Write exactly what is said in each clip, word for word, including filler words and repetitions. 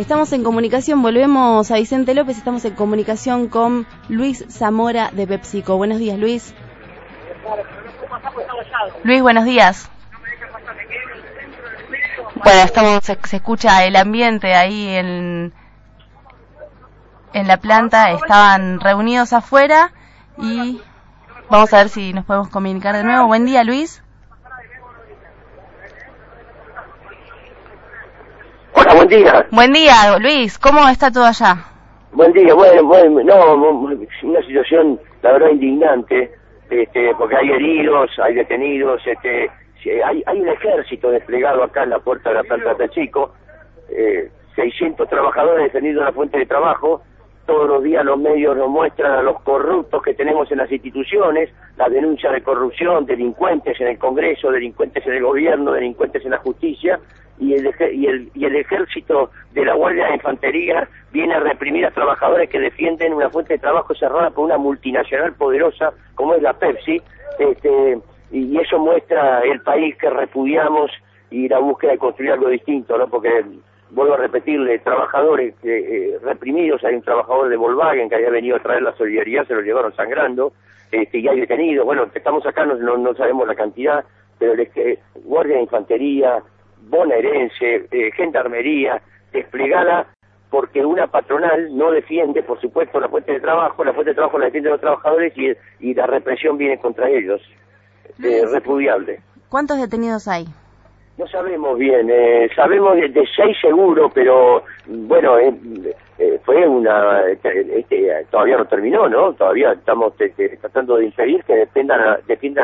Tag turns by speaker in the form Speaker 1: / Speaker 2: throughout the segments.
Speaker 1: Estamos en comunicación, volvemos a Vicente López, estamos en comunicación con Luis Zamora de PepsiCo. Buenos días, Luis. Luis, buenos días. Bueno, estamos, se, se escucha el ambiente ahí en, en la planta, estaban reunidos afuera y vamos a ver si nos podemos comunicar de nuevo. Buen día, Luis.
Speaker 2: Hola, buen día.
Speaker 1: Buen día, Luis. ¿Cómo está todo allá?
Speaker 2: Buen día. Bueno, bueno, no, una situación, la verdad, indignante, este, porque hay heridos, hay detenidos, este, hay, hay un ejército desplegado acá en la puerta de la planta de PepsiCo, eh, seiscientos trabajadores defendiendo una fuente de trabajo. Todos los días los medios nos muestran a los corruptos que tenemos en las instituciones, la denuncia de corrupción, delincuentes en el Congreso, delincuentes en el gobierno, delincuentes en la justicia, y el, y el, y el ejército de la Guardia de Infantería viene a reprimir a trabajadores que defienden una fuente de trabajo cerrada por una multinacional poderosa como es la Pepsi, este, y eso muestra el país que repudiamos y la búsqueda de construir algo distinto, ¿no? Porque vuelvo a repetirle, trabajadores eh, eh, reprimidos, hay un trabajador de Volkswagen que había venido a traer la solidaridad, se lo llevaron sangrando, este, y hay detenidos. Bueno, estamos acá, no, no, no sabemos la cantidad, pero el, eh, Guardia de Infantería, bonaerense, eh, gendarmería, desplegada porque una patronal no defiende, por supuesto, la fuente de trabajo, la fuente de trabajo la defienden los trabajadores y, y la represión viene contra ellos. Eh, repudiable.
Speaker 1: ¿Cuántos detenidos hay?
Speaker 2: No sabemos bien, eh, sabemos de, de seis seguro, pero bueno, eh, eh, fue una, este, este, todavía no terminó, ¿no? Todavía estamos este, tratando de impedir que dependan, defiendan,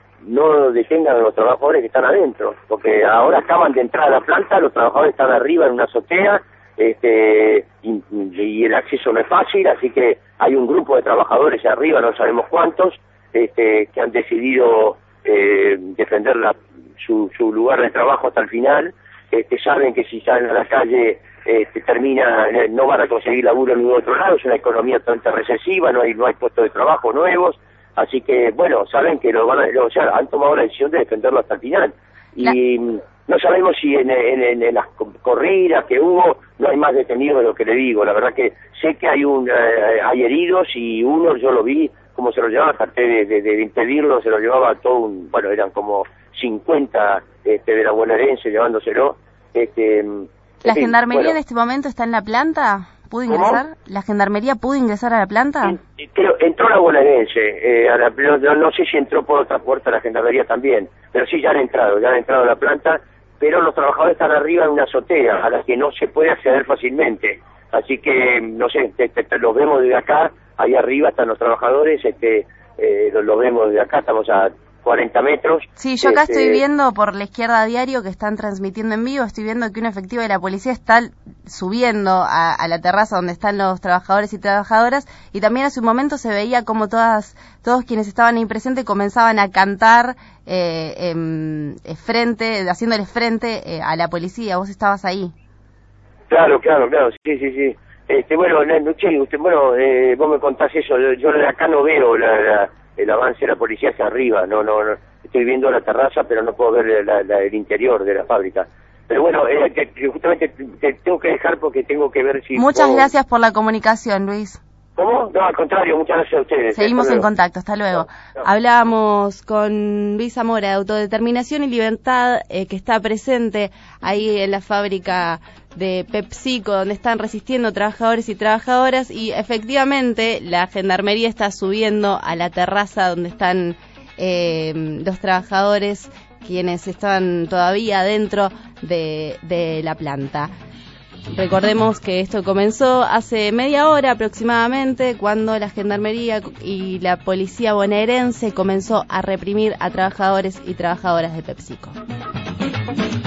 Speaker 2: no detengan a los trabajadores que están adentro, porque ahora acaban de entrar a la planta, los trabajadores están arriba en una azotea, este, y, y el acceso no es fácil, así que hay un grupo de trabajadores arriba, no sabemos cuántos, este, que han decidido eh, defender la Su, su lugar de trabajo hasta el final, este, saben que si salen a la calle este, termina, no van a conseguir laburo en ningún otro lado, es una economía totalmente recesiva, no hay no hay puestos de trabajo nuevos, así que bueno, saben que lo van a, o sea, han tomado la decisión de defenderlo hasta el final, y la... no sabemos si en, en, en, en las corridas que hubo no hay más detenidos de lo que le digo, la verdad que sé que hay un eh, hay heridos y uno yo lo vi como se lo llevaba, traté de, de, de impedirlo, se lo llevaba todo un, bueno, eran como cincuenta este, de la bonaerense llevándoselo. Este,
Speaker 1: ¿La
Speaker 2: fin,
Speaker 1: gendarmería
Speaker 2: bueno.
Speaker 1: en este momento está en la planta? ¿Pudo ingresar?
Speaker 2: ¿Cómo?
Speaker 1: ¿La gendarmería pudo ingresar a la planta?
Speaker 2: En, creo, entró la bonaerense, eh, a la, no, no sé si entró por otra puerta la gendarmería también, pero sí ya han entrado, ya han entrado a la planta, pero los trabajadores están arriba en una azotea a la que no se puede acceder fácilmente. Así que, no sé, te, te, te, los vemos desde acá, ahí arriba están los trabajadores, este, eh, los, los vemos desde acá, estamos a cuarenta metros.
Speaker 1: Sí, yo acá
Speaker 2: este...
Speaker 1: estoy viendo por la izquierda diario que están transmitiendo en vivo, estoy viendo que un efectivo de la policía está subiendo a, a la terraza donde están los trabajadores y trabajadoras, y también hace un momento se veía como todas, todos quienes estaban ahí presentes comenzaban a cantar eh, eh, frente, haciéndoles frente eh, a la policía. Vos estabas ahí.
Speaker 2: Claro, claro, claro, sí, sí, sí. Este, bueno, che, usted, bueno, eh, vos me contás eso, yo, yo de acá no veo la, la, el avance de la policía hacia arriba, no, no, no, estoy viendo la terraza, pero no puedo ver la, la, el interior de la fábrica. Pero bueno, eh, que, que justamente te, te tengo que dejar porque tengo que ver si...
Speaker 1: Muchas
Speaker 2: puedo...
Speaker 1: gracias por la comunicación, Luis.
Speaker 2: ¿Cómo? No, al contrario, muchas gracias a ustedes.
Speaker 1: Seguimos en contacto, hasta luego. No, no. Hablábamos con Luis Zamora de Autodeterminación y Libertad, eh, que está presente ahí en la fábrica de PepsiCo, donde están resistiendo trabajadores y trabajadoras, y efectivamente la gendarmería está subiendo a la terraza donde están eh, los trabajadores, quienes estaban todavía dentro de, de la planta. Recordemos que esto comenzó hace media hora aproximadamente, cuando la gendarmería y la policía bonaerense comenzó a reprimir a trabajadores y trabajadoras de PepsiCo.